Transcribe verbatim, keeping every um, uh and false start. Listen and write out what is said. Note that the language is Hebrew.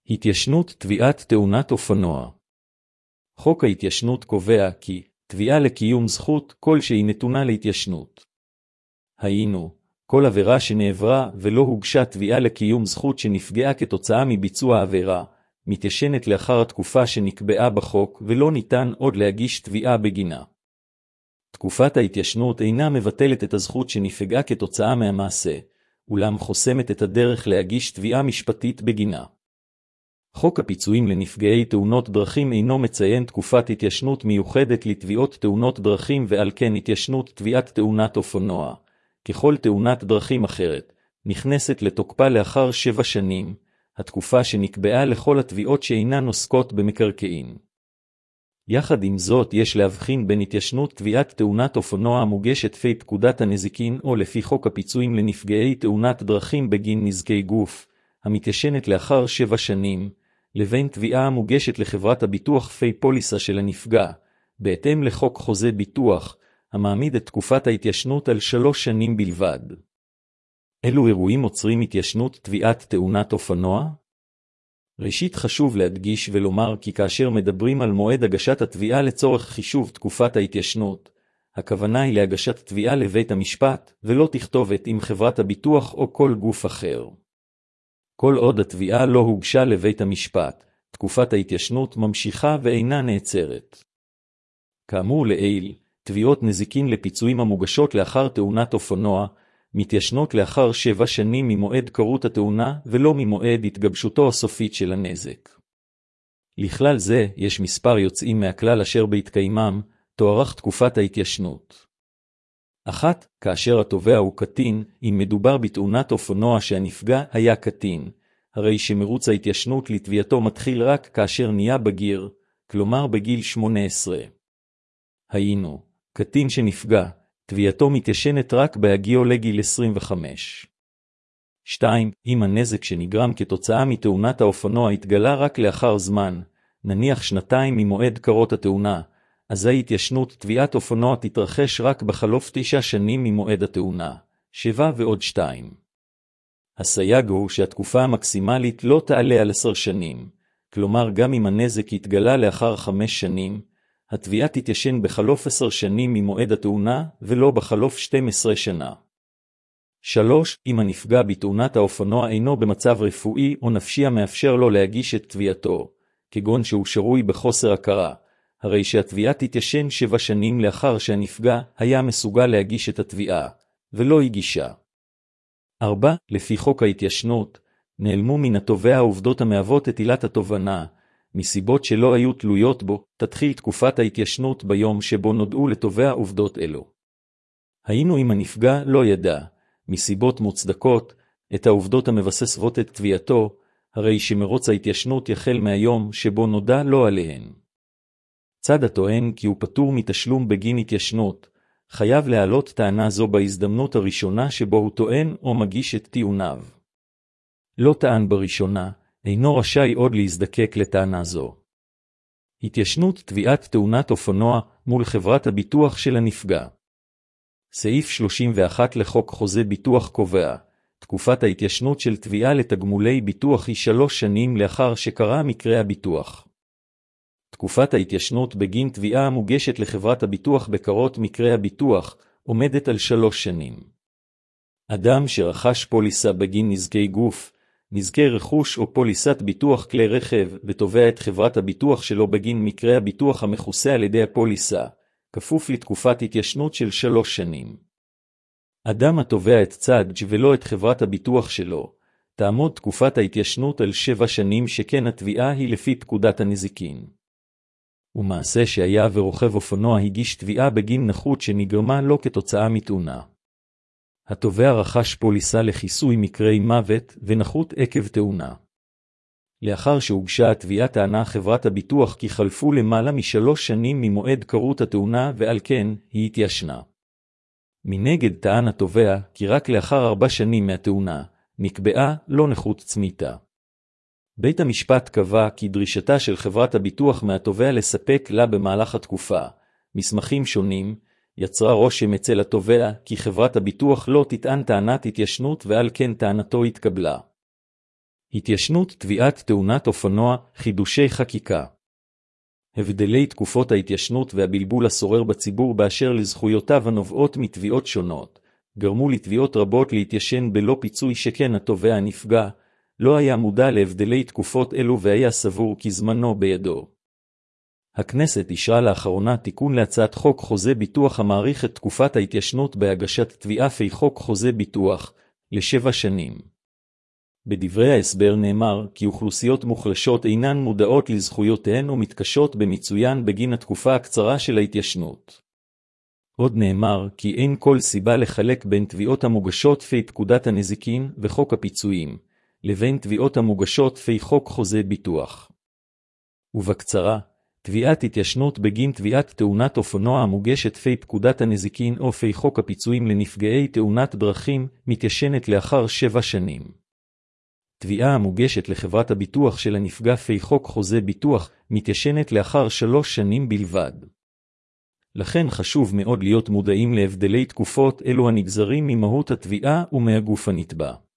התיישנות תביעת תאונת אופנוע. חוק ההתיישנות קובע כי תביעה לקיום זכות כלשהי נתונה להתיישנות. היינו, כל עבירה שנעברה ולא הוגשה תביעה לקיום זכות שנפגעה כתוצאה מביצוע עבירה, מתיישנת לאחר התקופה שנקבעה בחוק ולא ניתן עוד להגיש תביעה בגינה. תקופת ההתיישנות אינה מבטלת את הזכות שנפגעה כתוצאה מהמעשה, אולם חוסמת את הדרך להגיש תביעה משפטית בגינה. חוק הפיצויים לנפגעי תאונות דרכים אינו מציין תקופת התיישנות מיוחדת לתביעות תאונות דרכים ועל כן התיישנות תביעת תאונת אופנוע, ככל תאונת דרכים אחרת, נכנסת לתוקפה לאחר שבע שנים, התקופה שנקבעה לכל התביעות שאינן עוסקות במקרקעין. יחד עם זאת יש להבחין בין התיישנות תביעת תאונת אופנוע המוגשת לפי פקודת הנזיקין או לפי חוק הפיצויים לנפגעי תאונת דרכים בגין נזקי גוף, המתיישנת לאחר שבע שנים, לבין תביעה המוגשת לחברת הביטוח לפי פוליסה של הנפגע, בהתאם לחוק חוזה ביטוח, המעמיד את תקופת ההתיישנות על שלוש שנים בלבד. אילו אירועים עוצרים התיישנות תביעת תאונת אופנוע? ראשית חשוב להדגיש ולומר כי כאשר מדברים על מועד הגשת התביעה לצורך חישוב תקופת ההתיישנות, הכוונה היא להגשת תביעה לבית המשפט ולא תכתובת עם חברת הביטוח או כל גוף אחר. כל עוד התביעה לא הוגשה לבית המשפט, תקופת ההתיישנות ממשיכה ואינה נעצרת. כאמור לעיל, תביעות נזיקין לפיצויים המוגשות לאחר תאונת אופנוע, מתיישנות לאחר שבע שנים ממועד קרות התאונה ולא ממועד התגבשותו הסופית של הנזק. לכלל זה יש מספר יוצאים מהכלל אשר בהתקיימם תוארך תקופת ההתיישנות. אחת, כאשר התובע הוא קטין, אם מדובר בתאונת אופנוע שהנפגע היה קטין, הרי שמרוץ ההתיישנות לתביעתו מתחיל רק כאשר נהיה בגיר, כלומר בגיל שמונה עשרה. היינו, קטין שנפגע, תביעתו מתיישנת רק בהגיעו לגיל עשרים וחמש. שתיים. אם הנזק שנגרם כתוצאה מתאונת האופנוע התגלה רק לאחר זמן, נניח שנתיים ממועד קרות התאונה, אזי התיישנות תביעת אופנוע תתרחש רק בחלוף תשע שנים ממועד התאונה, שבע ועוד שתיים. הסייג הוא שהתקופה המקסימלית לא תעלה על עשר שנים, כלומר גם אם הנזק התגלה לאחר חמש שנים, התביעה תתיישן בחלוף עשר שנים ממועד התאונה ולא בחלוף שתים עשרה שנה. שלוש. אם הנפגע בתאונת האופנוע אינו במצב רפואי או נפשי המאפשר לו להגיש את תביעתו, כגון שהוא שרוי בחוסר הכרה, הרי שהתביעה תתיישן שבע שנים לאחר שהנפגע היה מסוגל להגיש את התביעה, ולא הגישה. ארבע. לפי חוק ההתיישנות, נעלמו מן התובע העובדות המהוות את עילת התובענה, מסיבות שלא היו תלויות בו, תתחיל תקופת ההתיישנות ביום שבו נודעו לתובע עובדות אלו. היינו אם הנפגע לא ידע, מסיבות מוצדקות, את העובדות המבססות את תביעתו, הרי שמרוץ ההתיישנות יחל מהיום שבו נודע לא עליהן. צד הטוען כי הוא פטור מתשלום בגין התיישנות, חייב להעלות טענה זו בהזדמנות הראשונה שבו הוא טוען או מגיש את טיעוניו. לא טען בראשונה, אינו רשאי עוד להזדקק לטענה זו. התיישנות תביעת תאונת אופנוע מול חברת הביטוח של הנפגע. סעיף שלושים ואחת לחוק חוזה ביטוח קובע, תקופת ההתיישנות של תביעה לתגמולי ביטוח היא שלוש שנים לאחר שקרה מקרה הביטוח. תקופת ההתיישנות בגין תביעה המוגשת לחברת הביטוח בקרות מקרה הביטוח עומדת על שלוש שנים. אדם שרכש פוליסה בגין נזקי גוף, נזקי רכוש או פוליסת ביטוח כלי רכב ותובע את חברת הביטוח שלו בגין מקרה הביטוח המכוסה על ידי הפוליסה, כפוף לתקופת התיישנות של שלוש שנים. אדם התובע את צד ולא את חברת הביטוח שלו, תעמוד תקופת ההתיישנות על שבע שנים שכן התביעה היא לפי פקודת הנזיקין. ומעשה שהיה ורוכב אופנוע הגיש תביעה בגין נכות שנגרמה לו כתוצאה מתאונה. התובע רכש פוליסה לכיסוי מקרי מוות ונכות עקב תאונה. לאחר שהוגשה התביעה טענה חברת הביטוח כי חלפו למעלה משלוש שנים ממועד קרות התאונה ועל כן היא התיישנה. מנגד טען התובע כי רק לאחר ארבע שנים מהתאונה נקבעה לא נכות צמיתה. בית המשפט קבע כי דרישתה של חברת הביטוח מהתובע לספק לה במהלך התקופה מסמכים שונים, יצרה רושם אצל התובע כי חברת הביטוח לא תטען טענת התיישנות ועל כן טענתו התקבלה. התיישנות תביעת תאונת אופנוע, חידושי חקיקה. הבדלי תקופות ההתיישנות והבלבול השורר בציבור באשר לזכויותיו הנובעות מתביעות שונות, גרמו לתביעות רבות להתיישן בלא פיצוי, שכן התובע הנפגע לא היה מודע להבדלי תקופות אלו והיה סבור כי זמנו בידו. הכנסת אישרה לאחרונה תיקון להצעת חוק חוזה ביטוח המאריך את תקופת ההתיישנות בהגשת תביעה לפי חוק חוזה ביטוח לשבע שנים. בדברי ההסבר נאמר כי אוכלוסיות מוחלשות אינן מודעות לזכויותיהן ומתקשות במיצוין בגין התקופה הקצרה של ההתיישנות. עוד נאמר כי אין כל סיבה לחלק בין תביעות המוגשות לפי פקודת הנזיקין וחוק הפיצויים, לבין תביעות המוגשות לפי חוק חוזה ביטוח. ובקצרה, תביעת התיישנות בגין תביעת תאונת אופנוע המוגשת לפי פקודת הנזיקין או לפי חוק הפיצויים לנפגעי תאונת דרכים מתיישנת לאחר שבע שנים. תביעה המוגשת לחברת הביטוח של הנפגע לפי חוק חוזה ביטוח מתיישנת לאחר שלוש שנים בלבד. לכן חשוב מאוד להיות מודעים להבדלי תקופות אלו הנגזרים ממהות התביעה ומהגוף הנתבע.